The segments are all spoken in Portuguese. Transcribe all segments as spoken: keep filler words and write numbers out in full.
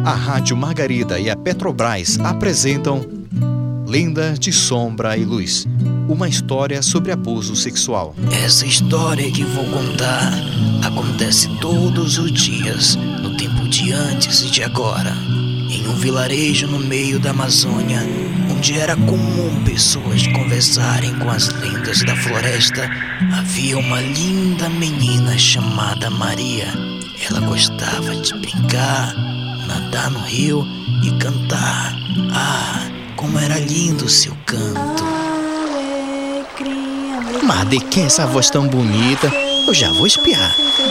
A Rádio Margarida e a Petrobras apresentam Lenda de Sombra e Luz, uma história sobre abuso sexual. Essa história que vou contar acontece todos os dias, no tempo de antes e de agora, em um vilarejo no meio da Amazônia, onde era comum pessoas conversarem com as lendas da floresta. Havia uma linda menina chamada Maria. Ela gostava de brincar, nadar no rio e cantar. Ah, como era lindo o seu canto. Mas de quem é essa voz tão bonita? Eu já vou espiar.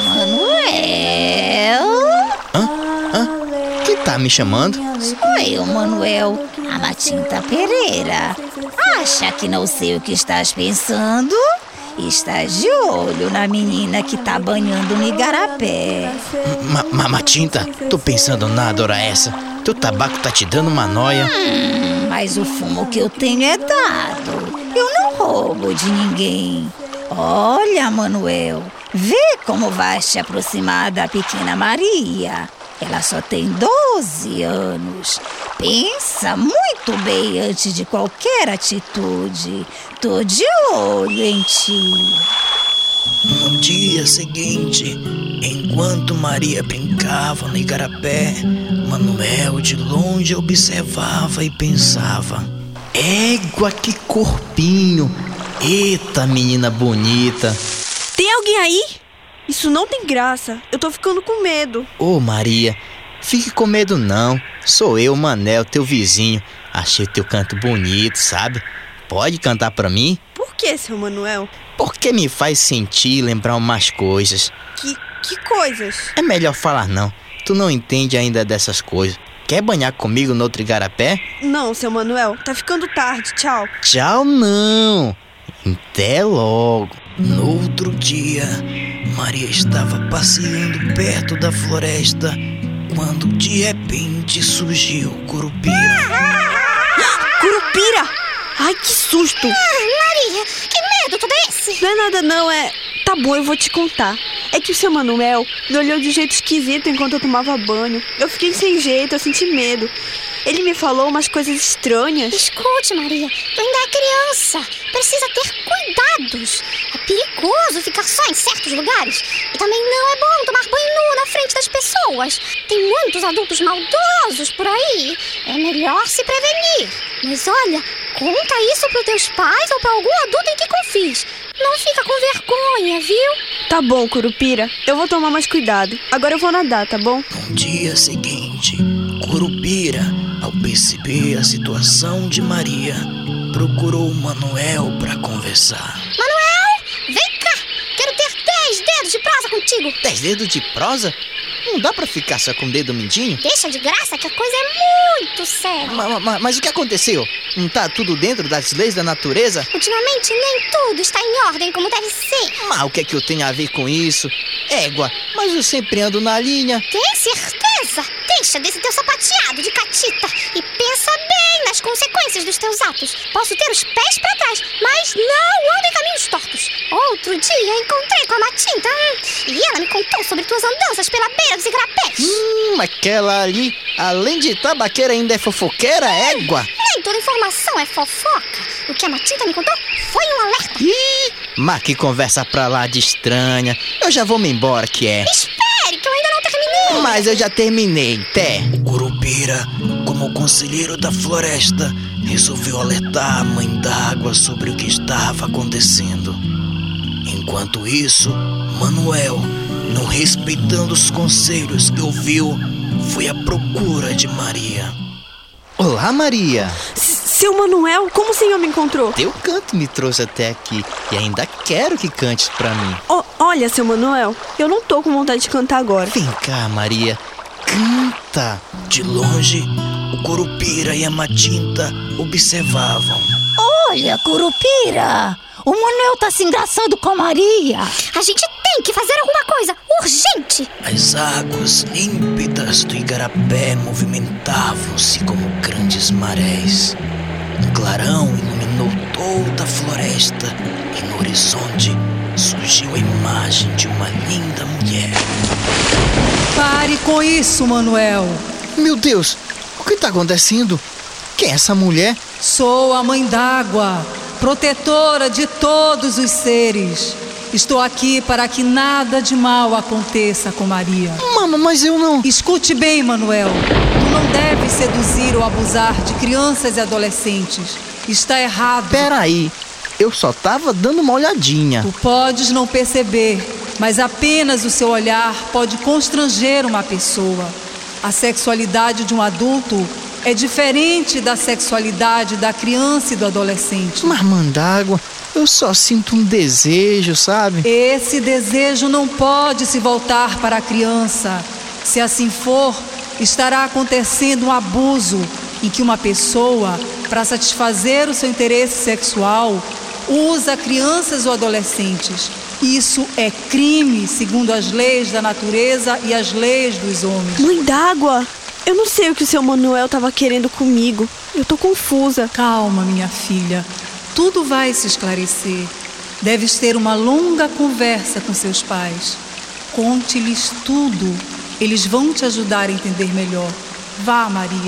Manuel? Hã? Hã? Quem tá me chamando? Sou eu, Manuel, a Matinta Pereira. Acha que não sei o que estás pensando? Estás de olho na menina que tá banhando no igarapé. Ma Matinta, tô pensando nada hora essa. Teu tabaco tá te dando uma noia. Hum, mas o fumo que eu tenho é dado. Eu não roubo de ninguém. Olha, Manuel, vê como vais te aproximar da pequena Maria. Ela só tem doze anos. Pensa muito bem antes de qualquer atitude. Tô de olho em ti. No dia seguinte, enquanto Maria brincava no igarapé, Manuel de longe observava e pensava: égua, que corpinho! Eita, menina bonita! Tem alguém aí? Isso não tem graça. Eu tô ficando com medo. Ô Maria, fique com medo não. Sou eu, Manel, teu vizinho. Achei teu canto bonito, sabe? Pode cantar pra mim? Por que, seu Manuel? Porque me faz sentir e lembrar umas coisas. Que, que coisas? É melhor falar não. Tu não entende ainda dessas coisas. Quer banhar comigo no outro igarapé? Não, seu Manuel. Tá ficando tarde. Tchau. Tchau não. Até logo. No outro dia, Maria estava passeando perto da floresta quando de repente surgiu Curupira. Curupira! Ai, que susto! Ah, Maria, que medo tudo esse? Não é nada não, é... Tá bom, eu vou te contar. É que o seu Manuel me olhou de um jeito esquisito enquanto eu tomava banho. Eu fiquei sem jeito, eu senti medo. Ele me falou umas coisas estranhas. Escute, Maria, tu ainda é criança. Precisa ter cuidados. É perigoso ficar só em certos lugares. E também não é bom tomar banho nu na frente das pessoas. Tem muitos adultos maldosos por aí. É melhor se prevenir. Mas olha, conta isso pros teus pais ou pra algum adulto em que confies. Não fica com vergonha, viu? Tá bom, Curupira. Eu vou tomar mais cuidado. Agora eu vou nadar, tá bom? No dia seguinte, Curupira, ao perceber a situação de Maria, procurou Manuel para conversar. Manuel, vem cá! Quero ter dez dedos de prosa contigo. Dez dedos de prosa? Não dá pra ficar só com o dedo mindinho? Deixa de graça que a coisa é muito séria. Ma, ma, mas o que aconteceu? Não tá tudo dentro das leis da natureza? Ultimamente nem tudo está em ordem como deve ser. Mas o que é que eu tenho a ver com isso? Égua, mas eu sempre ando na linha. Tem certeza? Deixa desse teu sapateado de catita e pensa bem nas consequências dos teus atos. Posso ter os pés pra trás, mas não ando em caminhos tortos. Outro dia encontrei com a Matinta hum, e ela me contou sobre tuas andanças pela beira dos igarapés. Hum, aquela ali, além de tabaqueira, ainda é fofoqueira, égua? Nem toda informação é fofoca. O que a Matinta me contou foi um alerta. Ih, mas que conversa pra lá de estranha. Eu já vou me embora, que é. Espere, que eu ainda não terminei. Mas eu já terminei, até. Curupira, como conselheiro da floresta, resolveu alertar a Mãe d'Água sobre o que estava acontecendo. Enquanto isso, Manuel, não respeitando os conselhos que ouviu, foi à procura de Maria. Olá, Maria. S seu Manuel, como o senhor me encontrou? Teu canto me trouxe até aqui e ainda quero que cantes pra mim. Oh, olha, seu Manuel, eu não tô com vontade de cantar agora. Vem cá, Maria. Canta. De longe, o Curupira e a Matinta observavam. Olha, Curupira, o Manuel tá se engraçando com a Maria. A gente tem que fazer alguma coisa, urgente. As águas límpidas do igarapé movimentavam-se como grandes marés. Um clarão iluminou toda a floresta e no horizonte surgiu a imagem de uma linda mulher. Pare com isso, Manuel. Meu Deus, o que está acontecendo? Quem é essa mulher? Sou a Mãe d'Água, protetora de todos os seres. Estou aqui para que nada de mal aconteça com Maria. Mama, mas eu não... Escute bem, Manuel. Tu não deve seduzir ou abusar de crianças e adolescentes. Está errado. Peraí, eu só tava dando uma olhadinha. Tu podes não perceber, mas apenas o seu olhar pode constranger uma pessoa. A sexualidade de um adulto é diferente da sexualidade da criança e do adolescente. Mas, Mãe d'Água, eu só sinto um desejo, sabe? Esse desejo não pode se voltar para a criança. Se assim for, estará acontecendo um abuso em que uma pessoa, para satisfazer o seu interesse sexual, usa crianças ou adolescentes. Isso é crime, segundo as leis da natureza e as leis dos homens. Mãe d'Água, eu não sei o que o seu Manuel estava querendo comigo. Eu tô confusa. Calma, minha filha. Tudo vai se esclarecer. Deves ter uma longa conversa com seus pais. Conte-lhes tudo. Eles vão te ajudar a entender melhor. Vá, Maria,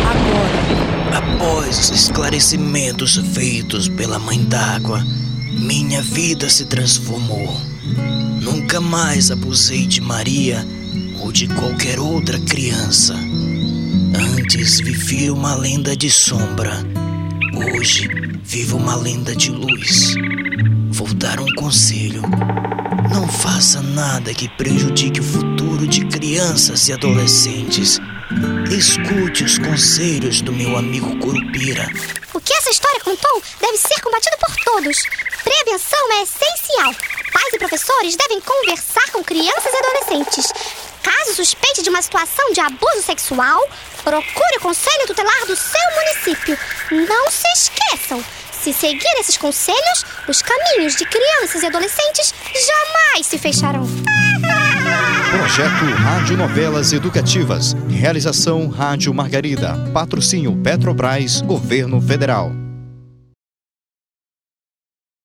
agora. Após os esclarecimentos feitos pela Mãe d'Água, minha vida se transformou. Nunca mais abusei de Maria ou de qualquer outra criança. Antes vivia uma lenda de sombra. Hoje vivo uma lenda de luz. Vou dar um conselho. Não faça nada que prejudique o futuro de crianças e adolescentes. Escute os conselhos do meu amigo Curupira. O que essa história contou deve ser combatido por todos. Prevenção é essencial. Pais e professores devem conversar com crianças e adolescentes. Caso suspeite de uma situação de abuso sexual, procure o conselho tutelar do seu município. Não se esqueçam, se seguir esses conselhos, os caminhos de crianças e adolescentes jamais se fecharão. Projeto Rádio Novelas Educativas. Realização Rádio Margarida. Patrocínio Petrobras, Governo Federal.